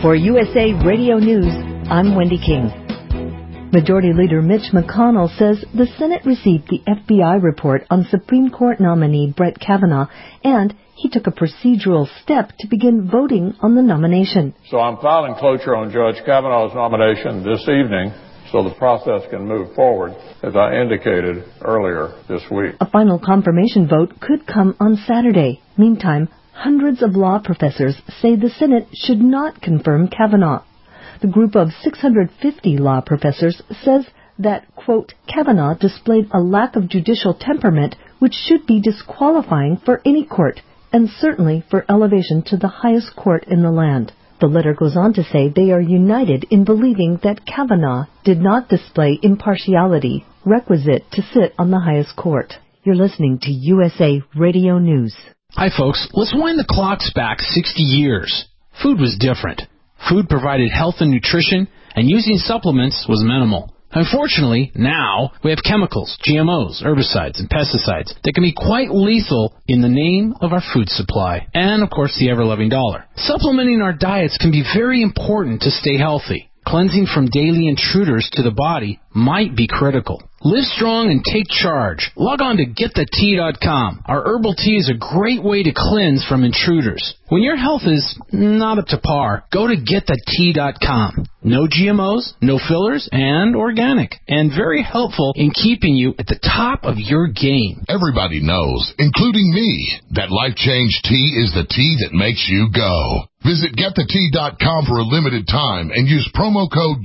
For USA Radio News, I'm Wendy King. Majority Leader Mitch McConnell says the Senate received the FBI report on Supreme Court nominee Brett Kavanaugh, and he took a procedural step to begin voting on the nomination. So I'm filing cloture on Judge Kavanaugh's nomination this evening so the process can move forward, as I indicated earlier this week. A final confirmation vote could come on Saturday. Meantime, hundreds of law professors say the Senate should not confirm Kavanaugh. The group of 650 law professors says that, quote, Kavanaugh displayed a lack of judicial temperament which should be disqualifying for any court, and certainly for elevation to the highest court in the land. The letter goes on to say they are united in believing that Kavanaugh did not display impartiality requisite to sit on the highest court. You're listening to USA Radio News. Hi, folks. Let's wind the clocks back 60 years. Food was different. Food provided health and nutrition, and using supplements was minimal. Unfortunately, now we have chemicals, GMOs, herbicides, and pesticides that can be quite lethal in the name of our food supply and, of course, the ever-loving dollar. Supplementing our diets can be very important to stay healthy. Cleansing from daily intruders to the body might be critical. Live strong and take charge. Log on to GetTheTea.com. Our herbal tea is a great way to cleanse from intruders. When your health is not up to par, go to GetTheTea.com. No GMOs, no fillers, and organic. And very helpful in keeping you at the top of your game. Everybody knows, including me, that Life Change Tea is the tea that makes you go. Visit GetTheTea.com for a limited time and use promo code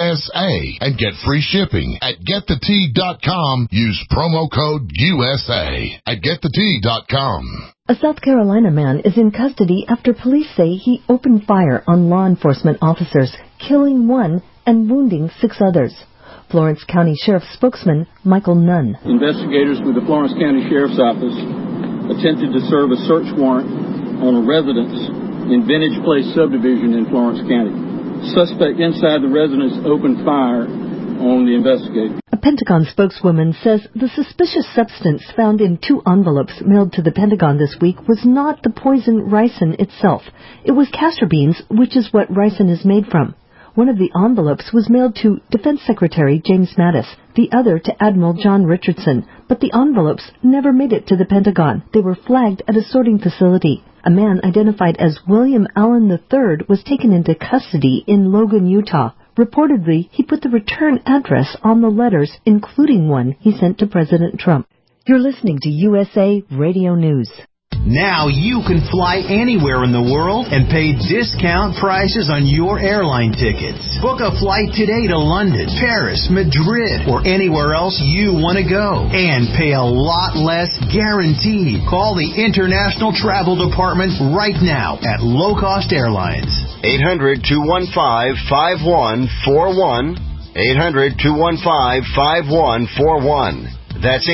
USA and get free shipping. At GetTheTea.com, use promo code USA at GetTheTea.com. A South Carolina man is in custody after police say he opened fire on law enforcement officers, killing one and wounding 6 others. Florence County Sheriff's spokesman Michael Nunn. Investigators with the Florence County Sheriff's Office attempted to serve a search warrant on a residence in Vintage Place subdivision in Florence County. Suspect inside the residence opened fire on the investigator. A Pentagon spokeswoman says the suspicious substance found in 2 envelopes mailed to the Pentagon this week was not the poison ricin itself. It was castor beans, which is what ricin is made from. One of the envelopes was mailed to Defense Secretary James Mattis, the other to Admiral John Richardson, but the envelopes never made it to the Pentagon. They were flagged at a sorting facility. A man identified as William Allen III was taken into custody in Logan, Utah. Reportedly, he put the return address on the letters, including one he sent to President Trump. You're listening to USA Radio News. Now you can fly anywhere in the world and pay discount prices on your airline tickets. Book a flight today to London, Paris, Madrid, or anywhere else you want to go. And pay a lot less guaranteed. Call the International Travel Department right now at Low Cost Airlines. 800-215-5141. 800-215-5141. That's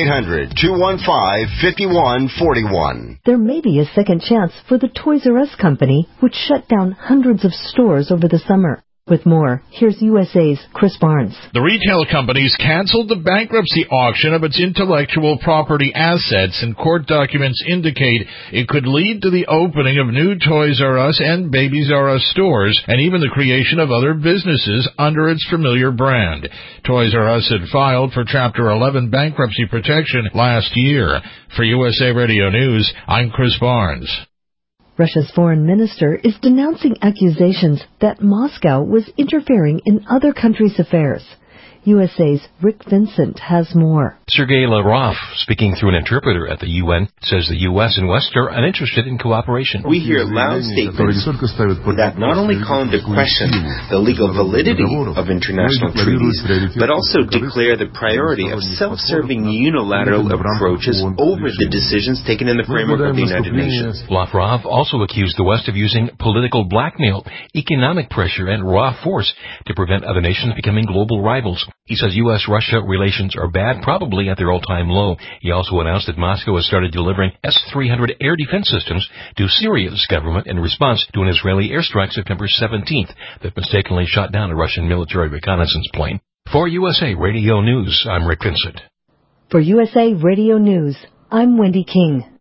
800-215-5141. There may be a second chance for the Toys R Us company, which shut down hundreds of stores over the summer. With more, here's USA's Chris Barnes. The retail companies canceled the bankruptcy auction of its intellectual property assets, and court documents indicate it could lead to the opening of new Toys R Us and Babies R Us stores, and even the creation of other businesses under its familiar brand. Toys R Us had filed for Chapter 11 bankruptcy protection last year. For USA Radio News, I'm Chris Barnes. Russia's foreign minister is denouncing accusations that Moscow was interfering in other countries' affairs. USA's Rick Vincent has more. Sergei Lavrov, speaking through an interpreter at the UN, says the U.S. and West are uninterested in cooperation. We hear loud statements that not only call into question the legal validity of international treaties, but also declare the priority of self-serving unilateral approaches over the decisions taken in the framework of the United Nations. Lavrov also accused the West of using political blackmail, economic pressure, and raw force to prevent other nations becoming global rivals. He says U.S.-Russia relations are bad, probably at their all-time low. He also announced that Moscow has started delivering S-300 air defense systems to Syria's government in response to an Israeli airstrike September 17th that mistakenly shot down a Russian military reconnaissance plane. For USA Radio News, I'm Rick Vincent. For USA Radio News, I'm Wendy King.